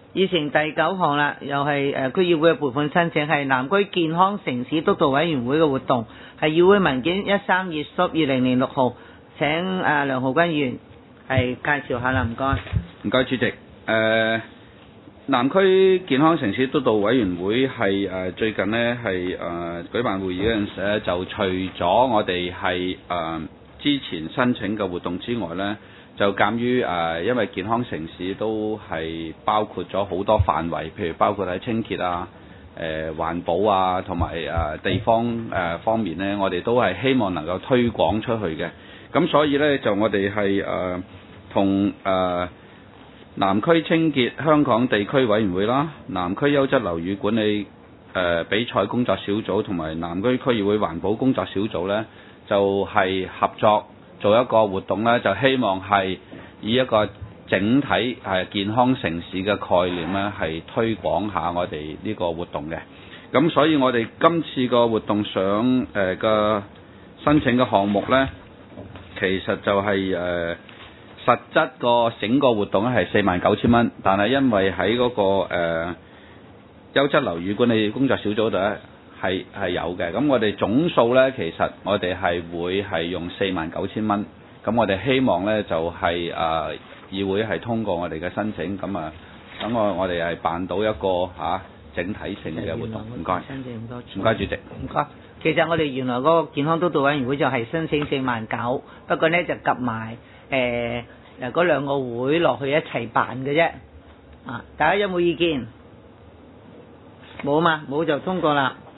議程第9項啦，又係區議會嘅撥款申請，係南區健康城市督導委員會嘅活動，係議會文件132/20年6號，請梁浩君議員係介紹下啦，唔該。 唔該，主席。南區健康城市督導委員會係最近呢係舉辦會議嗰陣時咧，就除咗我哋係之前申請嘅活動之外呢，就鑑於因為健康城市都係包括咗好多範圍，譬如包括喺清潔啊、環保啊，同埋地方方面呢，我哋都係希望能夠推廣出去嘅。咁所以呢，就我哋係同南區清潔香港地區委員會啦、南區優質樓宇管理比賽工作小組同埋南區區議會環保工作小組呢，就係合作做一個活動呢，就希望係以一個整體健康城市嘅概念呢，係推廣下我哋呢個活動嘅。咁所以我哋今次個活動上嘅申請嘅項目呢，其實就係實質個整個活動咧係49,000蚊，但係因為喺嗰個優質樓宇管理工作小組度咧係有嘅，咁我哋總數咧其實我哋係會係用49,000蚊，咁我哋希望咧就係議會係通過我哋嘅申請，咁等我哋係辦到一個整體性嘅活動。唔該，唔該主席。 唔該。其實我哋原來嗰個健康督導委員會就係申請49,000，不過咧就夾埋嗰2個會落去一齊辦嘅啫。大家有冇意見？冇嘛，冇就通過啦。